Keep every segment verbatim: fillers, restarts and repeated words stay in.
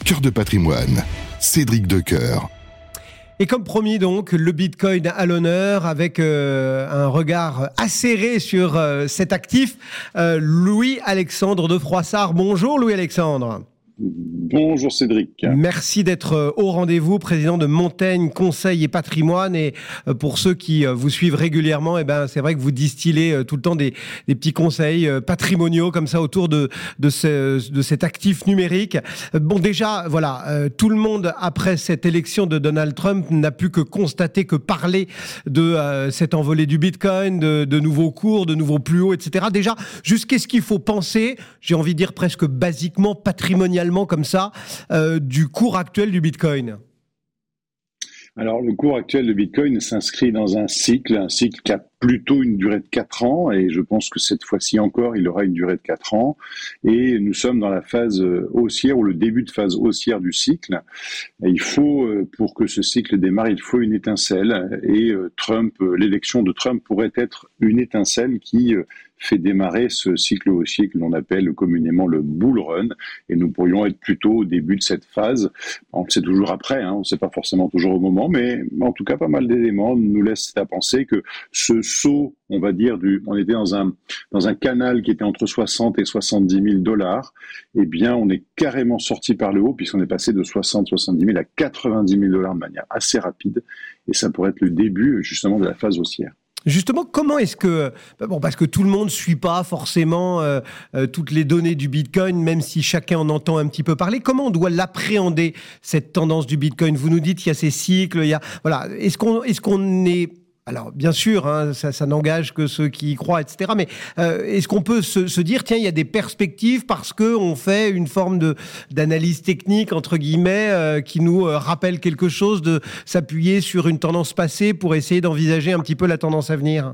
Cœur de patrimoine, Cédric Decoeur. Et comme promis donc, le Bitcoin à l'honneur avec euh, un regard acéré sur euh, cet actif. Euh, Louis-Alexandre de Froissart. Bonjour Louis-Alexandre. Bonjour Cédric. Merci d'être au rendez-vous, président de Montaigne Conseil et Patrimoine. Et pour ceux qui vous suivent régulièrement, eh ben, c'est vrai que vous distillez tout le temps des, des petits conseils patrimoniaux comme ça autour de, de, ce, de cet actif numérique. Bon, déjà, voilà, tout le monde, après cette élection de Donald Trump, n'a pu que constater, que parler de euh, cette envolée du Bitcoin, de, de nouveaux cours, de nouveaux plus hauts, et cetera. Déjà, juste qu'est-ce qu'il faut penser, j'ai envie de dire presque basiquement, patrimonialement, comme ça, euh, du cours actuel du Bitcoin? Alors, le cours actuel de Bitcoin s'inscrit dans un cycle, un cycle qui a plutôt une durée de quatre ans, et je pense que cette fois-ci encore, il aura une durée de quatre ans. Et nous sommes dans la phase haussière, ou le début de phase haussière du cycle. Et il faut, pour que ce cycle démarre, il faut une étincelle. Et Trump, l'élection de Trump pourrait être une étincelle qui fait démarrer ce cycle haussier que l'on appelle communément le bull run, et nous pourrions être plutôt au début de cette phase. On le sait toujours après, hein, on ne sait pas forcément toujours au moment, mais en tout cas pas mal d'éléments nous laissent à penser que ce saut, on va dire, du, on était dans un dans un canal qui était entre soixante et soixante-dix mille dollars, eh bien on est carrément sorti par le haut, puisqu'on est passé de soixante à soixante-dix mille à quatre-vingt-dix mille dollars de manière assez rapide, et ça pourrait être le début justement de la phase haussière. Justement, comment est-ce que... Bon, parce que tout le monde ne suit pas forcément euh, euh, toutes les données du Bitcoin, même si chacun en entend un petit peu parler. Comment on doit l'appréhender, cette tendance du Bitcoin? Vous nous dites qu'il y a ces cycles, il y a... Voilà. Est-ce qu'on, est-ce qu'on est... Alors, bien sûr, hein, ça, ça n'engage que ceux qui y croient, et cetera. Mais euh, est-ce qu'on peut se, se dire, tiens, il y a des perspectives parce qu'on fait une forme de, d'analyse technique, entre guillemets, euh, qui nous euh, rappelle quelque chose, de s'appuyer sur une tendance passée pour essayer d'envisager un petit peu la tendance à venir?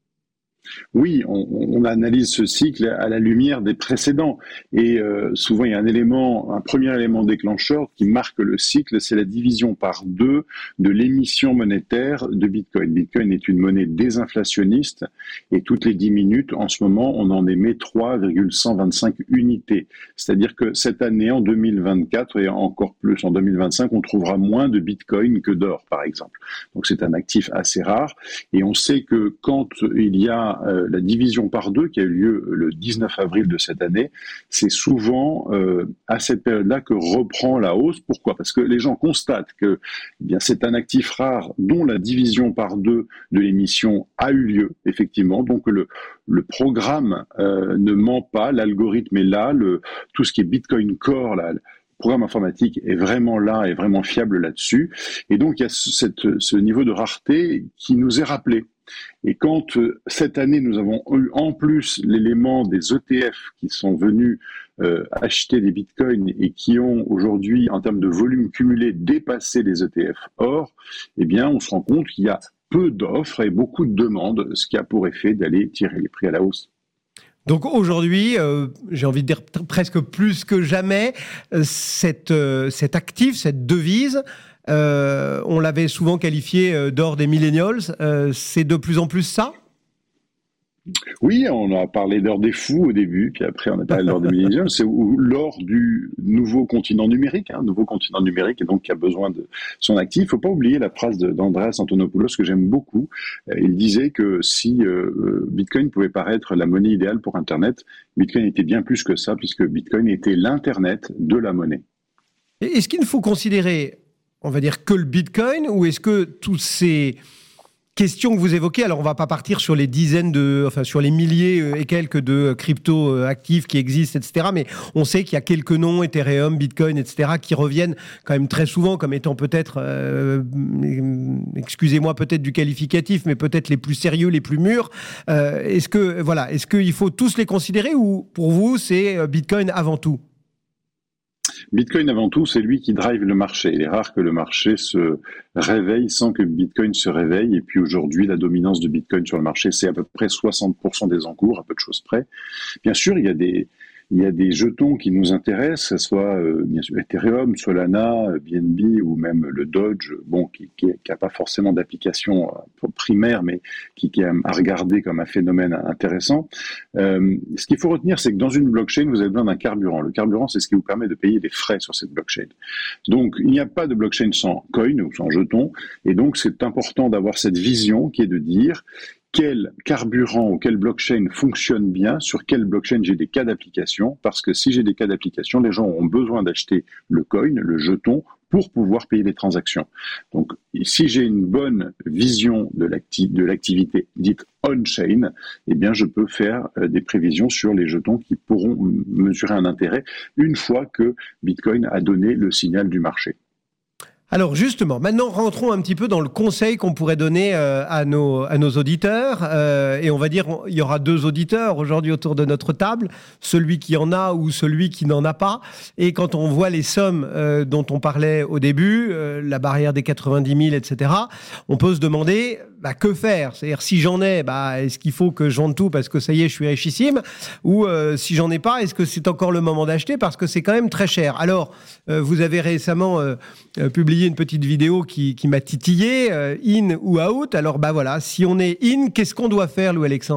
Oui, on, on analyse ce cycle à la lumière des précédents. Et euh, souvent, il y a un élément, un premier élément déclencheur qui marque le cycle, c'est la division par deux de l'émission monétaire de Bitcoin. Bitcoin est une monnaie désinflationniste, et toutes les dix minutes, en ce moment, on en émet trois virgule cent vingt-cinq unités. C'est-à-dire que cette année, en deux mille vingt-quatre, et encore plus en deux mille vingt-cinq, on trouvera moins de Bitcoin que d'or, par exemple. Donc c'est un actif assez rare. Et on sait que quand il y a Euh, la division par deux qui a eu lieu le dix-neuf avril de cette année, c'est souvent euh, à cette période-là que reprend la hausse. Pourquoi ? Parce que les gens constatent que eh bien, c'est un actif rare dont la division par deux de l'émission a eu lieu, effectivement. Donc le, le programme euh, ne ment pas, l'algorithme est là, le, tout ce qui est Bitcoin Core, là, le programme informatique est vraiment là, est vraiment fiable là-dessus. Et donc il y a cette, ce niveau de rareté qui nous est rappelé. Et quand euh, cette année, nous avons eu en plus l'élément des E T F qui sont venus euh, acheter des bitcoins et qui ont aujourd'hui, en termes de volume cumulé, dépassé les E T F or, eh bien, on se rend compte qu'il y a peu d'offres et beaucoup de demandes, ce qui a pour effet d'aller tirer les prix à la hausse. Donc aujourd'hui, euh, j'ai envie de dire t- presque plus que jamais, euh, cette, euh, cet actif, cette devise, euh, on l'avait souvent qualifié euh, d'or des millennials, euh, c'est de plus en plus ça ? Oui, on a parlé d'or des fous au début, puis après on a parlé de l'or des millennials. C'est l'or du nouveau continent numérique, un hein, nouveau continent numérique, et donc qui a besoin de son actif. Il ne faut pas oublier la phrase de, d'Andreas Antonopoulos que j'aime beaucoup. Il disait que si euh, Bitcoin pouvait paraître la monnaie idéale pour Internet, Bitcoin était bien plus que ça, puisque Bitcoin était l'Internet de la monnaie. Est-ce qu'il ne faut considérer, on va dire, que le Bitcoin, ou est-ce que tous ces questions que vous évoquez, alors on ne va pas partir sur les dizaines de, enfin sur les milliers et quelques de crypto actifs qui existent, et cetera. Mais on sait qu'il y a quelques noms, Ethereum, Bitcoin, et cetera, qui reviennent quand même très souvent comme étant peut-être, euh, excusez-moi peut-être du qualificatif, mais peut-être les plus sérieux, les plus mûrs. Euh, est-ce que voilà, est-ce qu'il faut tous les considérer, ou pour vous c'est Bitcoin avant tout ? Bitcoin, avant tout, c'est lui qui drive le marché. Il est rare que le marché se réveille sans que Bitcoin se réveille. Et puis aujourd'hui, la dominance de Bitcoin sur le marché, c'est à peu près soixante pour cent des encours, à peu de choses près. Bien sûr, il y a des, Il y a des jetons qui nous intéressent, que ce soit euh, bien sûr Ethereum, Solana, B N B ou même le Doge, bon, qui n'a pas forcément d'application primaire, mais qui, qui est à regarder comme un phénomène intéressant. Euh, ce qu'il faut retenir, c'est que dans une blockchain, vous avez besoin d'un carburant. Le carburant, c'est ce qui vous permet de payer des frais sur cette blockchain. Donc, il n'y a pas de blockchain sans coin ou sans jeton, et donc c'est important d'avoir cette vision qui est de dire quel carburant ou quelle blockchain fonctionne bien, sur quelle blockchain j'ai des cas d'application, parce que si j'ai des cas d'application, les gens auront besoin d'acheter le coin, le jeton, pour pouvoir payer les transactions. Donc, si j'ai une bonne vision de, l'acti- de l'activité dite on-chain, eh bien, je peux faire euh, des prévisions sur les jetons qui pourront m- mesurer un intérêt une fois que Bitcoin a donné le signal du marché. Alors justement, maintenant rentrons un petit peu dans le conseil qu'on pourrait donner euh, à nos à nos auditeurs. Euh, et on va dire, il y aura deux auditeurs aujourd'hui autour de notre table, celui qui en a ou celui qui n'en a pas. Et quand on voit les sommes euh, dont on parlait au début, euh, la barrière des quatre-vingt-dix mille, et cetera, on peut se demander bah, que faire. C'est-à-dire si j'en ai, bah, est-ce qu'il faut que je vende tout parce que ça y est, je suis richissime, ou euh, si j'en ai pas, est-ce que c'est encore le moment d'acheter parce que c'est quand même très cher. Alors, euh, vous avez récemment euh, euh, publié une petite vidéo qui, qui m'a titillé, euh, in ou out. Alors bah voilà, si on est in, qu'est-ce qu'on doit faire, Louis-Alexandre ?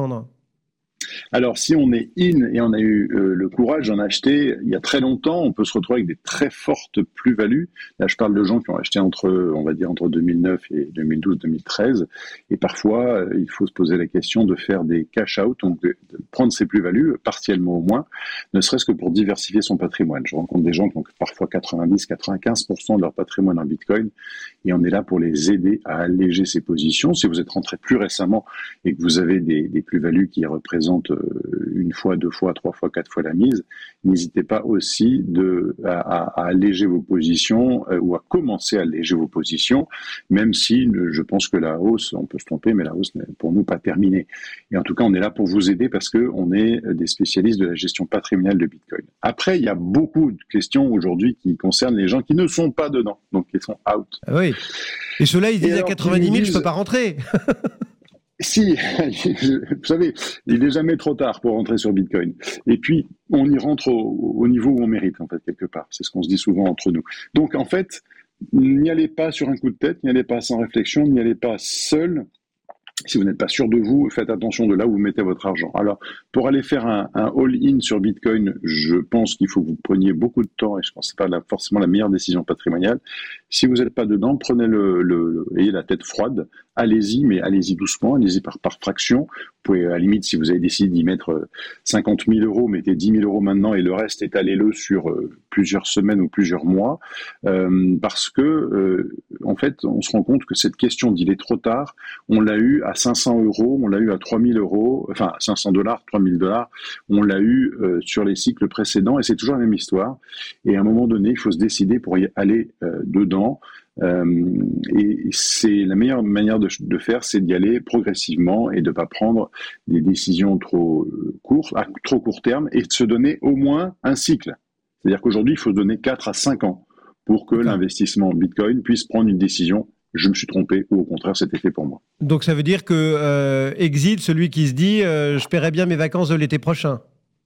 Alors, si on est in et on a eu euh, le courage d'en acheter il y a très longtemps, on peut se retrouver avec des très fortes plus-values. Là, je parle de gens qui ont acheté entre, on va dire, entre deux mille neuf et deux mille douze deux mille treize. Et parfois, euh, il faut se poser la question de faire des cash-out, donc de, de prendre ces plus-values, partiellement au moins, ne serait-ce que pour diversifier son patrimoine. Je rencontre des gens qui ont parfois quatre-vingt-dix à quatre-vingt-quinze pour cent de leur patrimoine en Bitcoin, et on est là pour les aider à alléger ces positions. Si vous êtes rentré plus récemment et que vous avez des, des plus-values qui représentent une fois, deux fois, trois fois, quatre fois la mise, n'hésitez pas aussi de, à, à alléger vos positions euh, ou à commencer à alléger vos positions, même si je pense que la hausse, on peut se tromper, mais la hausse n'est pour nous pas terminée. Et en tout cas, on est là pour vous aider parce qu'on est des spécialistes de la gestion patrimoniale de Bitcoin. Après, il y a beaucoup de questions aujourd'hui qui concernent les gens qui ne sont pas dedans, donc qui sont out. Ah oui. Et ceux-là, ils disent alors, à quatre-vingt-dix mille, disent... je peux pas rentrer. Si, vous savez, il n'est jamais trop tard pour rentrer sur Bitcoin. Et puis, on y rentre au, au niveau où on mérite, en fait, quelque part. C'est ce qu'on se dit souvent entre nous. Donc, en fait, n'y allez pas sur un coup de tête, n'y allez pas sans réflexion, n'y allez pas seul. Si vous n'êtes pas sûr de vous, faites attention de là où vous mettez votre argent. Alors, pour aller faire un, un all-in sur Bitcoin, je pense qu'il faut que vous preniez beaucoup de temps et je pense que ce n'est pas la, forcément la meilleure décision patrimoniale. Si vous n'êtes pas dedans, prenez le, le, le, ayez la tête froide, allez-y, mais allez-y doucement, allez-y par, par fraction. Vous pouvez, à la limite, si vous avez décidé d'y mettre cinquante mille euros, mettez dix mille euros maintenant et le reste, étalez-le sur euh, plusieurs semaines ou plusieurs mois. Euh, parce que, euh, en fait, on se rend compte que cette question d'il est trop tard, on l'a eu à cinq cents euros, on l'a eu à trois mille euros, enfin cinq cents dollars, trois mille dollars, on l'a eu euh, sur les cycles précédents et c'est toujours la même histoire. Et à un moment donné, il faut se décider pour y aller euh, dedans. Euh, et c'est la meilleure manière de, de faire, c'est d'y aller progressivement et de ne pas prendre des décisions trop courtes, à trop court terme, et de se donner au moins un cycle. C'est-à-dire qu'aujourd'hui, il faut se donner quatre à cinq ans pour que l'investissement en Bitcoin puisse prendre une décision. Je me suis trompé, ou au contraire, c'était fait pour moi. Donc ça veut dire que euh, exit celui qui se dit euh, je paierai bien mes vacances de l'été prochain.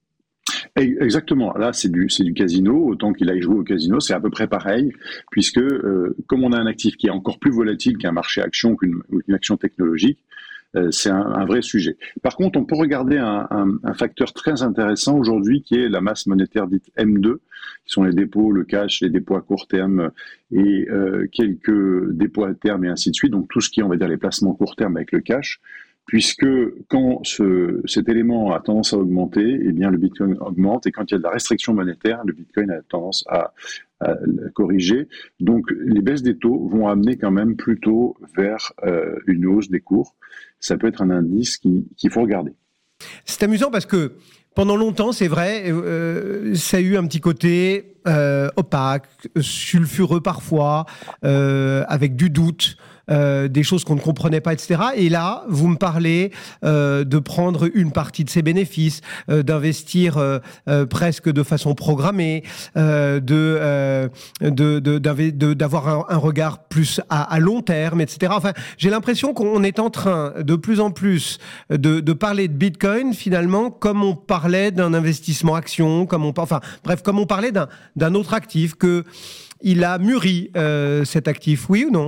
Exactement. Là, c'est du, c'est du casino. Autant qu'il aille jouer au casino, c'est à peu près pareil, puisque euh, comme on a un actif qui est encore plus volatile qu'un marché action, qu'une, qu'une action technologique, euh, c'est un, un vrai sujet. Par contre, on peut regarder un, un, un facteur très intéressant aujourd'hui, qui est la masse monétaire dite M deux, qui sont les dépôts, le cash, les dépôts à court terme et euh, quelques dépôts à terme et ainsi de suite. Donc tout ce qui est, on va dire, les placements court terme avec le cash. Puisque quand ce, cet élément a tendance à augmenter, eh bien le Bitcoin augmente, et quand il y a de la restriction monétaire, le Bitcoin a tendance à, à corriger. Donc les baisses des taux vont amener quand même plutôt vers euh, une hausse des cours. Ça peut être un indice qui, qu'il faut regarder. C'est amusant parce que pendant longtemps, c'est vrai, euh, ça a eu un petit côté euh, opaque, sulfureux parfois, euh, avec du doute. euh, des choses qu'on ne comprenait pas, et cetera. Et là, vous me parlez euh, de prendre une partie de ces bénéfices, euh, d'investir euh, euh, presque de façon programmée, euh, de, euh, de, de, de, d'avoir un, un regard plus à, à long terme, et cetera. Enfin, j'ai l'impression qu'on est en train de plus en plus de, de parler de Bitcoin, finalement, comme on parlait d'un investissement action, comme on, enfin, bref, comme on parlait d'un, d'un autre actif, que il a mûri, euh, cet actif, oui ou non ?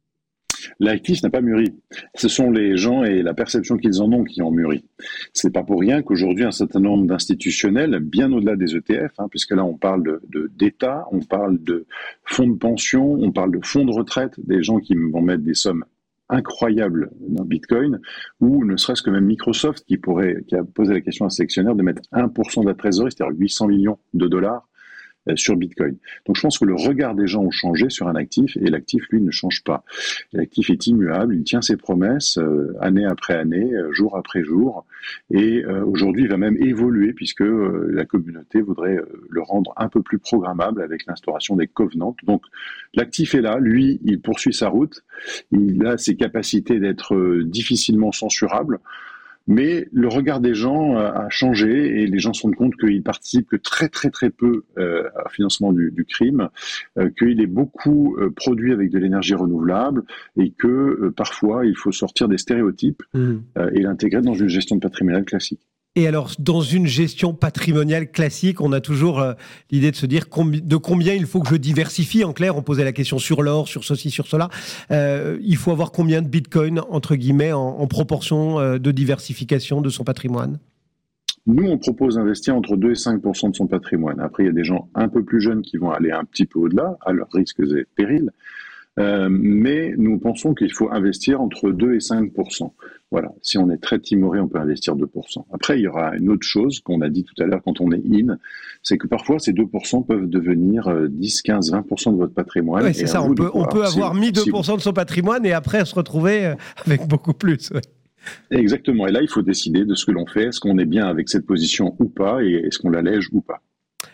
L'actif n'a pas mûri. Ce sont les gens et la perception qu'ils en ont qui ont mûri. C'est pas pour rien qu'aujourd'hui, un certain nombre d'institutionnels, bien au-delà des E T F, hein, puisque là, on parle de, de, d'État, on parle de fonds de pension, on parle de fonds de retraite, des gens qui vont mettre des sommes incroyables dans Bitcoin, ou ne serait-ce que même Microsoft qui pourrait, qui a posé la question à ses actionnaires de mettre un pour cent de la trésorerie, c'est-à-dire huit cents millions de dollars, sur Bitcoin. Donc je pense que le regard des gens ont changé sur un actif et l'actif, lui, ne change pas. L'actif est immuable, il tient ses promesses euh, année après année, euh, jour après jour, et euh, aujourd'hui il va même évoluer puisque euh, la communauté voudrait euh, le rendre un peu plus programmable avec l'instauration des covenants. Donc l'actif est là, lui, il poursuit sa route, il a ses capacités d'être euh, difficilement censurable. Mais le regard des gens a changé et les gens se rendent compte qu'il participe que très très très peu euh, au financement du, du crime, euh, qu'il est beaucoup euh, produit avec de l'énergie renouvelable et que euh, parfois il faut sortir des stéréotypes mmh. euh, et l'intégrer dans une gestion patrimoniale classique. Et alors, dans une gestion patrimoniale classique, on a toujours euh, l'idée de se dire combi- de combien il faut que je diversifie. En clair, on posait la question sur l'or, sur ceci, sur cela. Euh, il faut avoir combien de bitcoin, entre guillemets, en, en proportion euh, de diversification de son patrimoine ? Nous, on propose d'investir entre deux et cinq pour cent de son patrimoine. Après, il y a des gens un peu plus jeunes qui vont aller un petit peu au-delà, à leurs risques et périls. Euh, mais nous pensons qu'il faut investir entre deux et cinq pour cent. Voilà. Si on est très timoré, on peut investir deux pour cent. Après, il y aura une autre chose qu'on a dit tout à l'heure quand on est in, c'est que parfois ces deux pour cent peuvent devenir dix, quinze, vingt pour cent de votre patrimoine. Oui, c'est ça. On peut, on peut avoir mis deux pour cent de son patrimoine et après se retrouver avec beaucoup plus. Ouais. Exactement. Et là, il faut décider de ce que l'on fait. Est-ce qu'on est bien avec cette position ou pas et est-ce qu'on l'allège ou pas?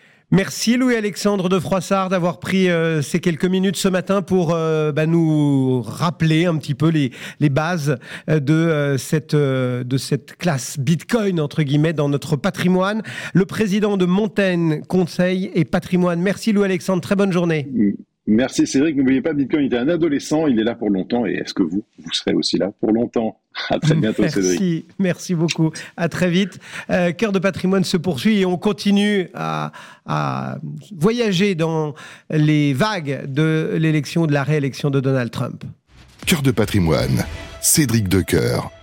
Merci Louis-Alexandre de Froissart d'avoir pris euh, ces quelques minutes ce matin pour euh, bah, nous rappeler un petit peu les, les bases euh, de, euh, cette, euh, de cette classe Bitcoin, entre guillemets, dans notre patrimoine. Le président de Montaigne Conseil et Patrimoine. Merci Louis-Alexandre, très bonne journée. Merci Cédric, n'oubliez pas, Bitcoin était un adolescent, il est là pour longtemps, et est-ce que vous, vous serez aussi là pour longtemps? À très bientôt merci, Cédric. Merci, merci beaucoup, à très vite. Euh, Cœur de patrimoine se poursuit et on continue à, à voyager dans les vagues de l'élection, de la réélection de Donald Trump. Cœur de patrimoine, Cédric Decoeur.